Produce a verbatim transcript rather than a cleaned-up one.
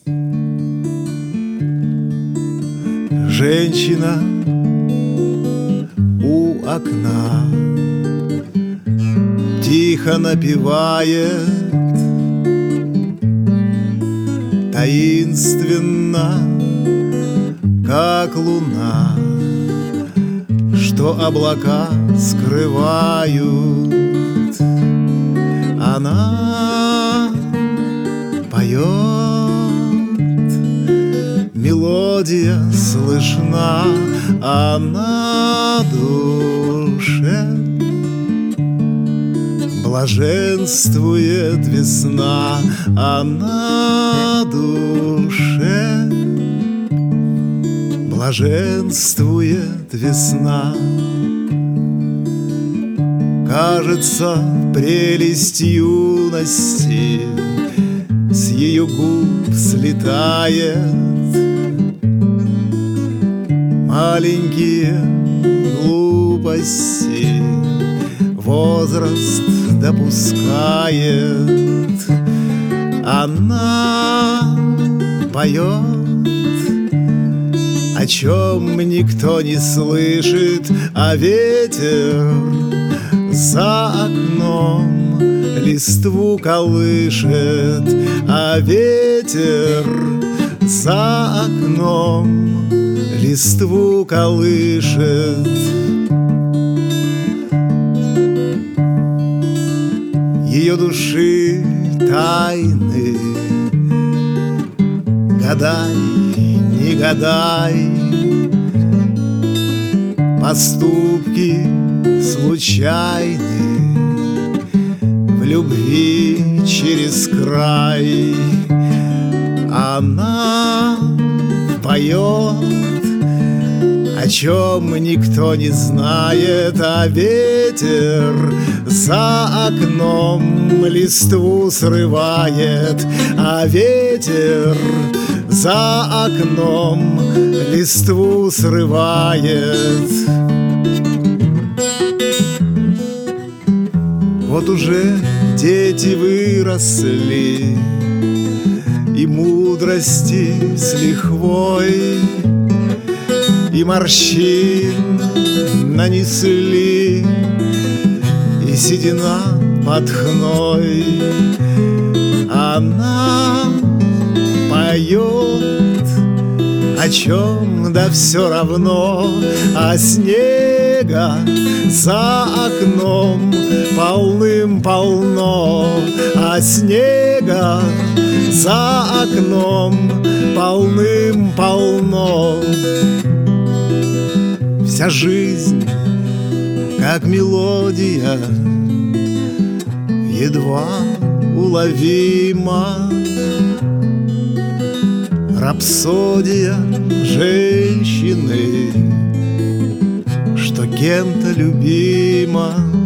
Женщина у окна тихо напевает, таинственно, как луна, что облака скрывают. Она поет, мелодия слышна, а на душе блаженствует весна, а на душе блаженствует весна. Кажется, прелесть юности с ее губ слетает. Маленькие глупости возраст допускает. Она поет, о чем никто не слышит, а ветер за окном листву колышет, а ветер за окном листву колышет. Ее души тайны, гадай, не гадай, поступки случайны, в любви через край. Она поет, о чем никто не знает, а ветер за окном листву срывает, а ветер за окном листву срывает. Вот уже дети выросли, и мудрости с лихвой, и морщин нанесли, и седина под хной. Она поет, о чем да все равно, а снега за окном полным-полно, а снега за окном полным-полно. Вся жизнь, как мелодия, едва уловима, рапсодия женщины, что кем-то любима.